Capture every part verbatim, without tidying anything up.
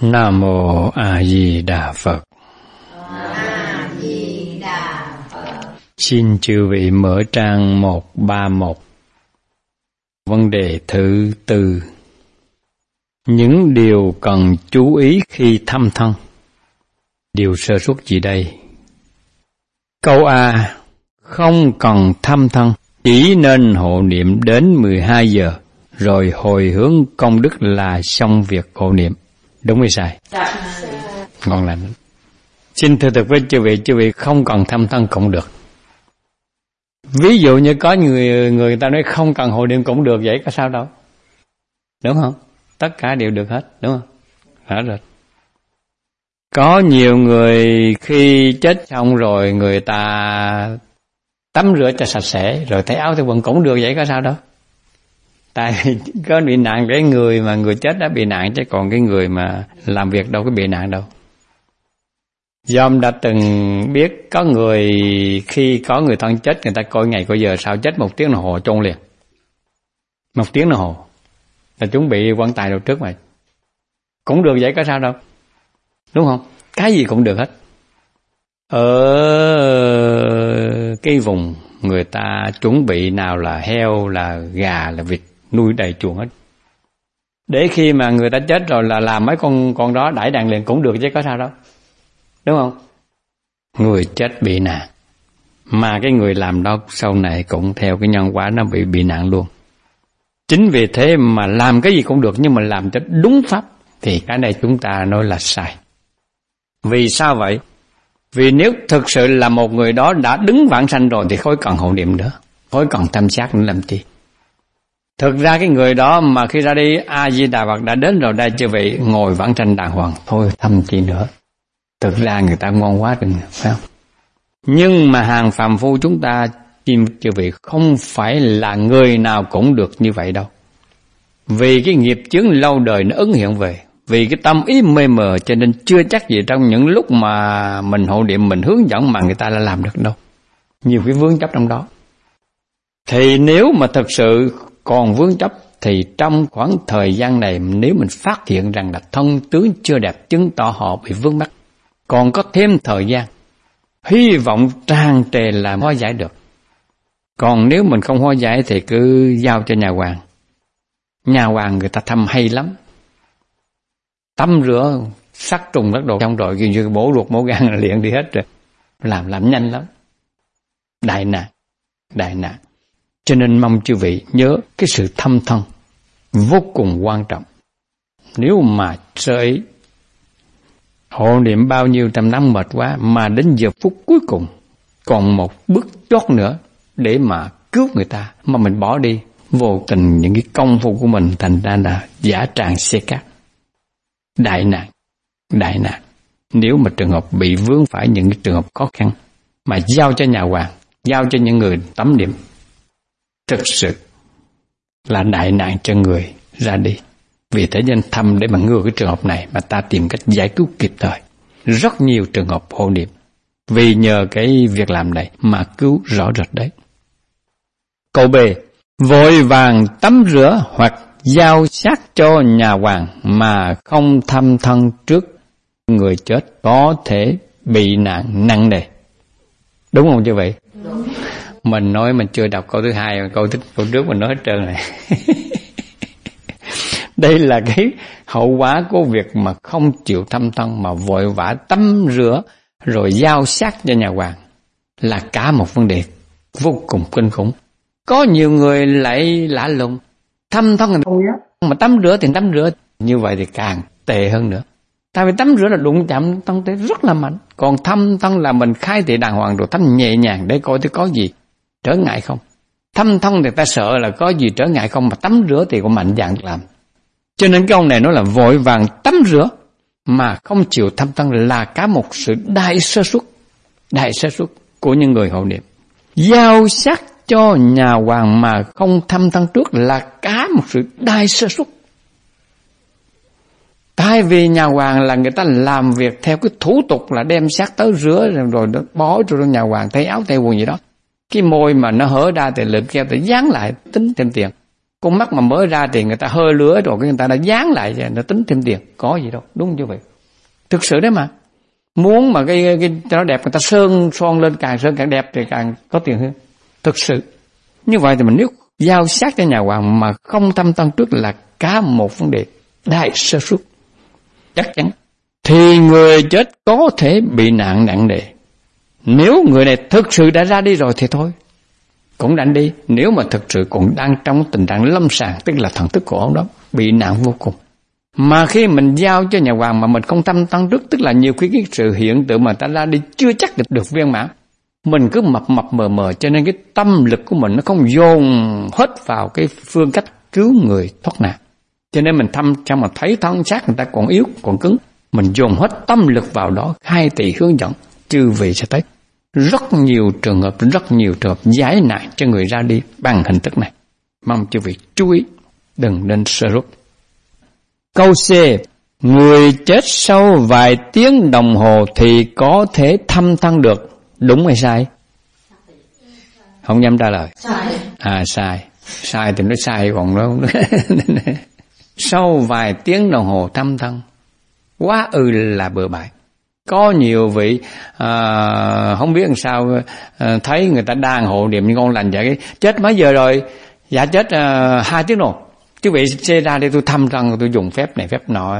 Nam Mô A Di Đà Phật. A Di Đà Phật. Xin chư vị mở trang một ba một. Vấn đề thứ tư. Những điều cần chú ý khi thăm thân. Điều sơ suất gì đây? Câu A. Không cần thăm thân, chỉ nên hộ niệm đến mười hai giờ, rồi hồi hướng công đức là xong việc hộ niệm. Đúng hay sai? Ngon lành. Xin thưa thực với chư vị, chư vị không cần thăm thân cũng được. Ví dụ như có người người ta nói không cần hộ niệm cũng được, vậy có sao đâu? Đúng không? Tất cả đều được hết, đúng không? Hết rồi. Có nhiều người khi chết xong rồi người ta tắm rửa cho sạch sẽ, rồi thay áo thay quần cũng được, vậy có sao đâu? Tại vì có bị nạn cái người mà người chết đã bị nạn, chứ còn cái người mà làm việc đâu có bị nạn đâu. Dom đã từng biết có người khi có người thân chết, người ta coi ngày coi giờ, sau chết một tiếng đồng hồ chôn liền. Một tiếng đồng hồ là chuẩn bị quan tài đầu trước mà. Cũng được vậy có sao đâu. Đúng không? Cái gì cũng được hết. Ở cái vùng người ta chuẩn bị nào là heo, là gà, là vịt, nuôi đầy chuồng hết. Để khi mà người ta chết rồi là làm mấy con con đó đãi đàn liền cũng được chứ có sao đâu. Đúng không? Người chết bị nạn, mà cái người làm đó sau này cũng theo cái nhân quả nó bị bị nạn luôn. Chính vì thế mà làm cái gì cũng được, nhưng mà làm cho đúng pháp thì cái này chúng ta nói là sai. Vì sao vậy? Vì nếu thực sự là một người đó đã đứng vãng sanh rồi thì khỏi cần hộ niệm nữa, khỏi cần thăm sát nữa làm chi. Thực ra cái người đó mà khi ra đi A Di Đà Phật đã đến rồi, đây chư vị ngồi vãng sanh đàng hoàng, thôi thăm chi nữa. Thực ra người ta ngon quá đừng, phải không? Nhưng mà hàng phàm phu chúng ta, chư vị, không phải là người nào cũng được như vậy đâu. Vì cái nghiệp chướng lâu đời nó ứng hiện về, vì cái tâm ý mê mờ, cho nên chưa chắc gì trong những lúc mà mình hộ niệm, mình hướng dẫn mà người ta đã làm được đâu. Nhiều cái vướng chấp trong đó. Thì nếu mà thật sự còn vướng chấp, thì trong khoảng thời gian này nếu mình phát hiện rằng là thân tướng chưa đẹp, chứng tỏ họ bị vướng mắc, còn có thêm thời gian, hy vọng tràn trề là hóa giải được. Còn nếu mình không hóa giải thì cứ giao cho nhà hoàng. Nhà hoàng người ta thăm hay lắm. Tắm rửa, sát trùng các đồ trong rồi, kiểu như bổ ruột bổ gan là liền đi hết rồi. Làm làm nhanh lắm. Đại nạn, đại nạn. Cho nên mong chư vị nhớ cái sự thăm thân vô cùng quan trọng. Nếu mà sơ ý hộ niệm bao nhiêu trăm năm mệt quá, mà đến giờ phút cuối cùng còn một bước chót nữa để mà cứu người ta, mà mình bỏ đi, vô tình những cái công phu của mình thành ra là giả tràng xê cát. Đại nạn, đại nạn. Nếu mà trường hợp bị vướng phải những cái trường hợp khó khăn mà giao cho nhà hoàng, giao cho những người tắm niệm, thực sự là đại nạn cho người ra đi. Vì thế nên thăm để mà ngừa cái trường hợp này mà ta tìm cách giải cứu kịp thời. Rất nhiều trường hợp hộ niệm vì nhờ cái việc làm này mà cứu rõ rệt đấy. Câu B. Vội vàng tắm rửa hoặc giao xác cho nhà hoàng mà không thăm thân trước người chết có thể bị nạn nặng nề. Đúng không như vậy? Đúng. Mình nói mình chưa đọc câu thứ hai, câu thứ câu trước mình nói hết trơn này. Đây là cái hậu quả của việc mà không chịu thăm thân mà vội vã tắm rửa rồi giao xác cho nhà hoàng, là cả một vấn đề vô cùng kinh khủng. Có nhiều người lại lạ lùng, thăm thân người ta mà tắm rửa thì tắm rửa, như vậy thì càng tệ hơn nữa. Tại vì tắm rửa là đụng chạm thân thể rất là mạnh, còn thăm thân là mình khai thị đàng hoàng rồi thăm nhẹ nhàng để coi thì có gì trở ngại không. Thăm thân thì ta sợ là có gì trở ngại không, mà tắm rửa thì có mạnh dạn làm. Cho nên cái ông này nói là vội vàng tắm rửa mà không chịu thăm thân là cả một sự đại sơ suất, đại sơ suất của những người hộ niệm. Giao xác cho nhà hoàng mà không thăm thân trước là cả một sự đại sơ suất. Tại vì nhà hoàng là người ta làm việc theo cái thủ tục là đem xác tới rửa rồi nó bó cho nhà hoàng thay áo thay quần gì đó. Cái môi mà nó hở ra thì lượm keo thì dán lại tính thêm tiền. Con mắt mà mở ra thì người ta hơi lứa rồi, người ta đã dán lại, nó tính thêm tiền. Có gì đâu, đúng như vậy. Thực sự đấy mà. Muốn mà cái, cái nó đẹp, người ta sơn son lên, càng sơn càng đẹp thì càng có tiền hơn. Thực sự. Như vậy thì mình nếu giao sát cho nhà hoàng mà không thăm thân trước là cả một vấn đề đại sơ suất. Chắc chắn. Thì người chết có thể bị nạn nặng nề. Nếu người này thực sự đã ra đi rồi thì thôi, cũng đánh đi. Nếu mà thực sự còn đang trong tình trạng lâm sàng, tức là thần thức của ông đó bị nạn vô cùng. Mà khi mình giao cho nhà hoàng mà mình không tâm tăng trước, tức là nhiều khi cái sự hiện tượng mà ta ra đi chưa chắc được, được viên mãn. Mình cứ mập mập mờ mờ, cho nên cái tâm lực của mình nó không dồn hết vào cái phương cách cứu người thoát nạn. Cho nên mình thăm cho mà thấy thân xác người ta còn yếu, còn cứng, mình dồn hết tâm lực vào đó, hai tỷ hướng dẫn. Chư vị sẽ thấy rất nhiều trường hợp, rất nhiều trường hợp giải nạn cho người ra đi bằng hình thức này. Mong chư vị chú ý, đừng nên sơ rút. Câu C. Người chết sau vài tiếng đồng hồ thì có thể thăm thân được. Đúng hay sai? Không dám trả lời. Sai. À sai. Sai thì nó sai còn đâu. Sau vài tiếng đồng hồ thăm thân. Quá ư là bừa bãi. Có nhiều vị à, không biết làm sao à, thấy người ta đang hộ niệm như con lành vậy. Chết mấy giờ rồi? Dạ chết à, hai tiếng rồi. Chứ vị xe ra đây tôi thăm thân, tôi dùng phép này phép nọ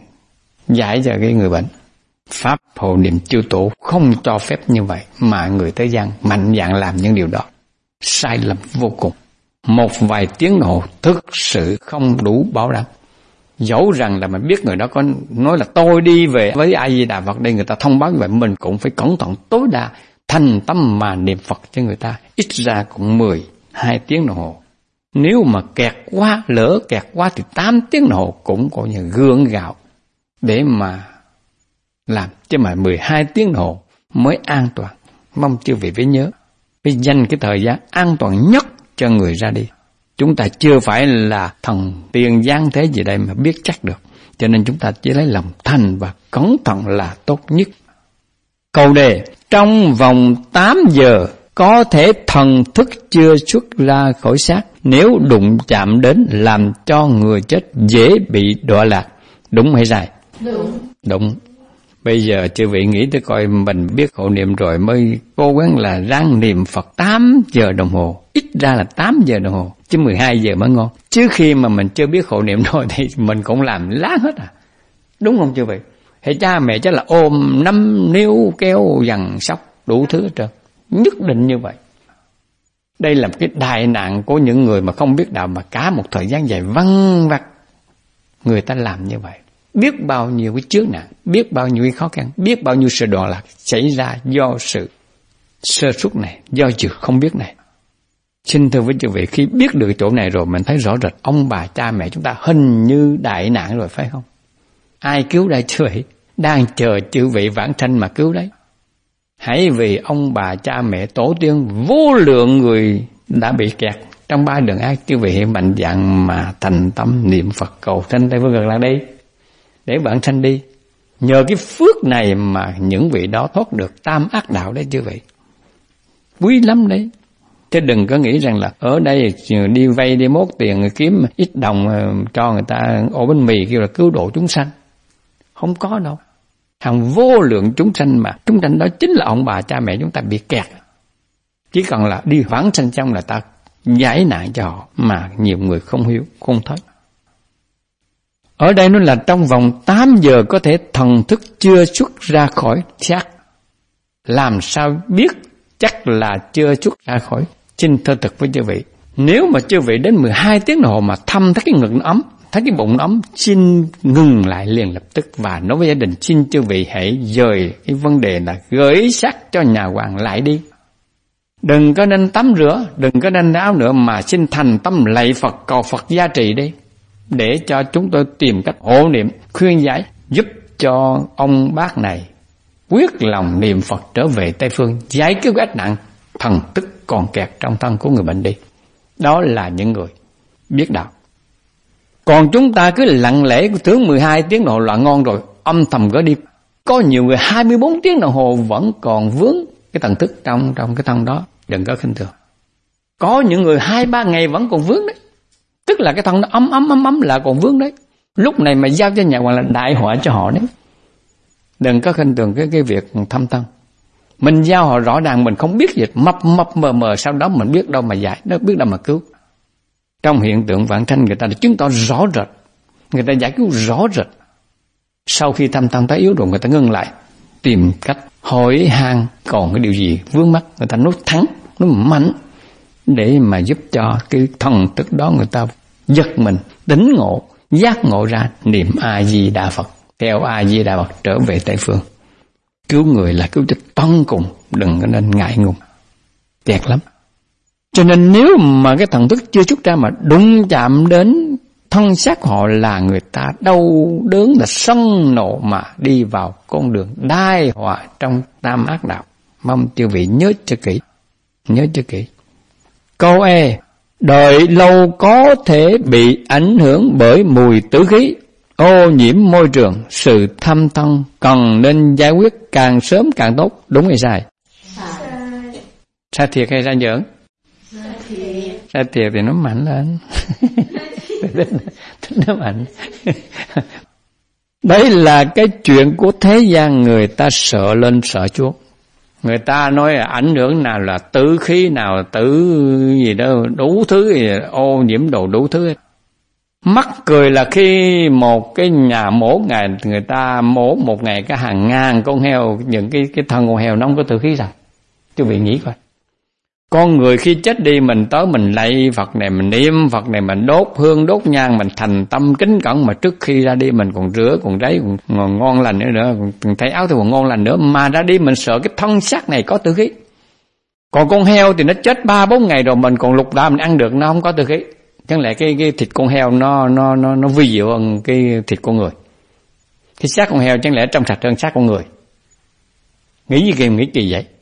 giải cho cái người bệnh. Pháp hộ niệm chư tổ không cho phép như vậy, mà người thế gian mạnh dạn làm những điều đó. Sai lầm vô cùng. Một vài tiếng đồng hồ thực sự không đủ bảo đảm. Dẫu rằng là mình biết người đó có nói là tôi đi về với A Di Đà Phật đây, người ta thông báo như vậy, mình cũng phải cẩn thận tối đa, thành tâm mà niệm Phật cho người ta. Ít ra cũng mười hai tiếng đồng hồ. Nếu mà kẹt quá, lỡ kẹt quá thì tám tiếng đồng hồ cũng có như gương gạo để mà làm. Chứ mà mười hai tiếng đồng hồ mới an toàn. Mong chư vị phải nhớ, phải dành cái thời gian an toàn nhất cho người ra đi. Chúng ta chưa phải là thần tiên giáng thế gì đây mà biết chắc được. Cho nên chúng ta chỉ lấy lòng thành và cẩn thận là tốt nhất. Câu đề. Trong vòng tám giờ có thể thần thức chưa xuất ra khỏi xác, nếu đụng chạm đến làm cho người chết dễ bị đọa lạc. Đúng hay sai? Đúng. Đúng. Bây giờ chư vị nghĩ tới coi, mình biết hộ niệm rồi mới cố gắng là ráng niệm Phật tám giờ đồng hồ. Ít ra là tám giờ đồng hồ, chứ mười hai giờ mới ngon. Chứ khi mà mình chưa biết hộ niệm rồi thì mình cũng làm láng hết à. Đúng không chư vị? Hệ cha mẹ chắc là ôm nắm níu kéo dằn sóc đủ thứ hết trơn. Nhất định như vậy. Đây là cái đại nạn của những người mà không biết đạo, mà cả một thời gian dài văng vặt người ta làm như vậy. Biết bao nhiêu cái chướng nạn, biết bao nhiêu cái khó khăn, biết bao nhiêu sự đọa lạc xảy ra do sự sơ suất này, do sự không biết này. Xin thưa với chư vị, khi biết được chỗ này rồi mình thấy rõ rệt ông bà cha mẹ chúng ta hình như đại nạn rồi, phải không? Ai cứu đây chư vị? Đang chờ chư vị vãng sanh mà cứu đấy. Hãy vì ông bà cha mẹ tổ tiên vô lượng người đã bị kẹt trong ba đường ác, chư vị mạnh dạn mà thành tâm niệm Phật cầu sanh Tây Phương Cực Lạc đi, để vãng sanh đi. Nhờ cái phước này mà những vị đó thoát được tam ác đạo đấy chư vị. Quý lắm đấy. Chứ đừng có nghĩ rằng là ở đây đi vay đi mốt tiền kiếm ít đồng cho người ta ổ bánh mì kêu là cứu độ chúng sanh. Không có đâu. Hàng vô lượng chúng sanh mà chúng sanh đó chính là ông bà cha mẹ chúng ta bị kẹt. Chỉ cần là đi vãng sanh trong là ta giải nạn cho họ, mà nhiều người không hiểu, không thấy. Ở đây nó là trong vòng tám giờ có thể thần thức chưa xuất ra khỏi xác. Làm sao biết chắc là chưa xuất ra khỏi? Xin thưa thực với chư vị, nếu mà chư vị đến mười hai tiếng đồng hồ mà thăm thấy cái ngực nó ấm, thấy cái bụng nó ấm, xin ngừng lại liền lập tức và nói với gia đình, xin chư vị hãy dời cái vấn đề là gửi xác cho nhà hoàng lại đi. Đừng có nên tắm rửa, đừng có nên áo nữa, mà xin thành tâm lạy Phật, cầu Phật gia trì đi, để cho chúng tôi tìm cách hộ niệm, khuyên giải, giúp cho ông bác này quyết lòng niệm Phật trở về Tây Phương, giải cứu ách nạn thần tức còn kẹt trong thân của người bệnh đi. Đó là những người biết đạo. Còn chúng ta cứ lặng lẽ tưởng mười hai tiếng đồng hồ là ngon rồi, âm thầm gỡ đi. Có nhiều người hai mươi bốn tiếng đồng hồ vẫn còn vướng cái thần thức trong trong cái thân đó, đừng có khinh thường. Có những người hai ba ngày vẫn còn vướng đấy. Tức là cái thân nó ấm ấm ấm ấm là còn vướng đấy. Lúc này mà giao cho nhà Hoàng là đại họa cho họ đấy. Đừng có khinh thường cái cái việc thăm thân. Mình giao họ rõ ràng, mình không biết gì, mập mập mờ mờ, sau đó mình biết đâu mà giải, nó biết đâu mà cứu. Trong hiện tượng vạn sanh người ta đã chứng tỏ rõ rệt, người ta giải cứu rõ rệt. Sau khi thăm thân thấy yếu rồi, người ta ngưng lại, tìm cách hỏi han còn cái điều gì vướng mắc, người ta nói thắng, nói mạnh để mà giúp cho cái thần thức đó người ta giật mình, tỉnh ngộ, giác ngộ ra, niệm A Di Đà Phật, theo A Di Đà Phật trở về Tây phương. Cứu người là cứu cho tận cùng, đừng có nên ngại ngùng, kẹt lắm. Cho nên nếu mà cái thần thức chưa xuất ra mà đụng chạm đến thân xác họ là người ta đau đớn, là sân nộ mà đi vào con đường đai họa trong tam ác đạo. Mong chư vị nhớ cho kỹ, nhớ cho kỹ. Câu E, đợi lâu có thể bị ảnh hưởng bởi mùi tử khí, ô nhiễm môi trường, sự thăm thân cần nên giải quyết càng sớm càng tốt, đúng hay sai? Sai. Sai thiệt hay sai giỡn? Sai thiệt. Sai thiệt thì nó mạnh lên. Nó mạnh. Đấy là cái chuyện của thế gian, người ta sợ lên sợ chuốt. Người ta nói là ảnh hưởng nào là tử khí, nào tử gì đó, đủ thứ gì, ô nhiễm đồ đủ thứ. Mắc cười là khi một cái nhà mổ ngày, người ta mổ một ngày cả hàng ngàn con heo, những cái cái thân con heo nó không có tử khí sao? Chú vị nghĩ coi. Con người khi chết đi, mình tới mình lạy Phật này, mình niệm Phật này, mình đốt hương đốt nhang, mình thành tâm kính cẩn, mà trước khi ra đi mình còn rửa, còn ráy, còn ngon lành nữa nữa, còn thay áo thì còn ngon lành nữa, mà ra đi mình sợ cái thân xác này có tử khí. Còn con heo thì nó chết ba bốn ngày rồi mình còn lục đà mình ăn được, nó không có tử khí. Chẳng lẽ cái cái thịt con heo nó nó nó nó vi diệu hơn cái thịt con người? Cái xác con heo chẳng lẽ trong sạch hơn xác con người? Nghĩ như kỳ nghĩ kỳ vậy.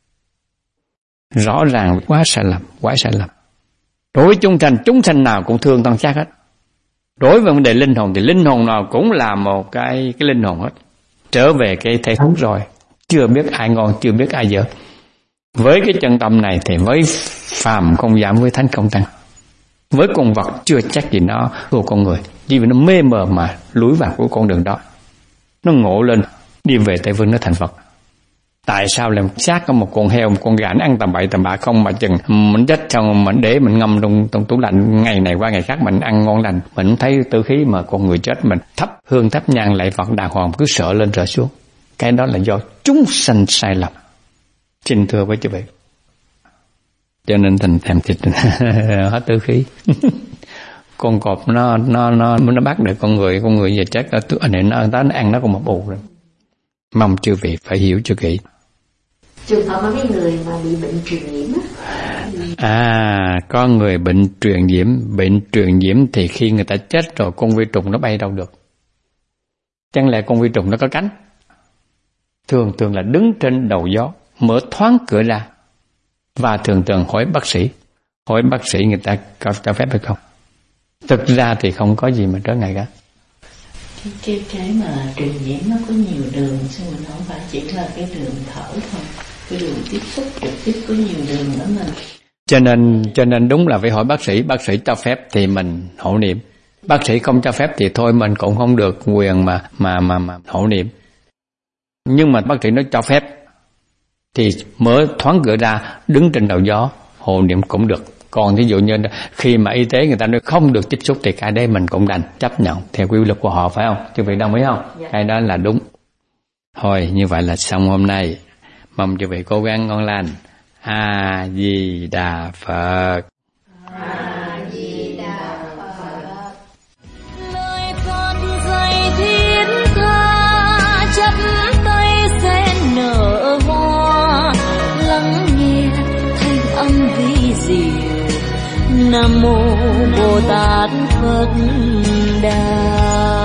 Rõ ràng quá sai lầm, quá sai lầm. Đối với chúng sanh, chúng sanh nào cũng thương thân xác hết. Đối với vấn đề linh hồn thì linh hồn nào cũng là một cái cái linh hồn hết. Trở về cái thể thống rồi, chưa biết ai ngon, chưa biết ai dở. Với cái chân tâm này thì với phàm không giảm, với thánh không tăng. Với con vật chưa chắc gì nó của con người, chỉ vì nó mê mờ mà lúi vào của con đường đó. Nó ngộ lên, đi về Tây phương nó thành Phật. Tại sao làm xác có một con heo, một con gà nó ăn tầm bậy tầm bạ không mà chừng mình chết xong mình để mình ngâm trong, trong tủ lạnh, ngày này qua ngày khác mình ăn ngon lành, mình không thấy tử khí, mà con người chết mình thắp hương thắp nhang lạy Phật đàng hoàng cứ sợ lên sợ xuống. Cái đó là do chúng sanh sai lầm. Xin thưa với quý vị. Cho nên thành thèm thịt hết tử khí. Con cọp nó nó nó nó bắt được con người, con người giờ chết anh này nó nó ăn nó còn một ù rồi. Mong chư vị phải hiểu cho kỹ. Trường hợp mà mấy người mà bị bệnh truyền nhiễm À, có người bệnh truyền nhiễm, bệnh truyền nhiễm thì khi người ta chết rồi con vi trùng nó bay đâu được. Chẳng lẽ con vi trùng nó có cánh? Thường thường là đứng trên đầu gió, mở thoáng cửa ra. Và thường thường hỏi bác sĩ, hỏi bác sĩ người ta có cho phép hay không. Thực ra thì không có gì mà trở ngại cả. Cái, cái, cái mà truyền nhiễm nó có nhiều đường, chứ mình không phải chỉ là cái đường thở thôi. Cái đường tiếp xúc trực tiếp có nhiều đường nữa mà. Cho nên, cho nên đúng là phải hỏi bác sĩ, bác sĩ cho phép thì mình hộ niệm. Bác sĩ không cho phép thì thôi mình cũng không được quyền mà mà mà, mà hộ niệm. Nhưng mà bác sĩ nó cho phép thì mở thoáng cửa ra, đứng trên đầu gió, hộ niệm cũng được. Còn ví dụ như khi mà y tế người ta nói không được tiếp xúc thì cái đấy mình cũng đành chấp nhận theo quy luật của họ, phải không? Chứ vị đồng ý không? Dạ. Cái đó là đúng. Thôi như vậy là xong hôm nay. Mong quý vị cố gắng ngon lành. A Di Đà Phật. A Di Đà Phật. Lời con dạy thiết tha, chắp tay sen nở hoa, lắng nghe thanh âm vi diệu. Nam mô Bồ Tát Phật Đà.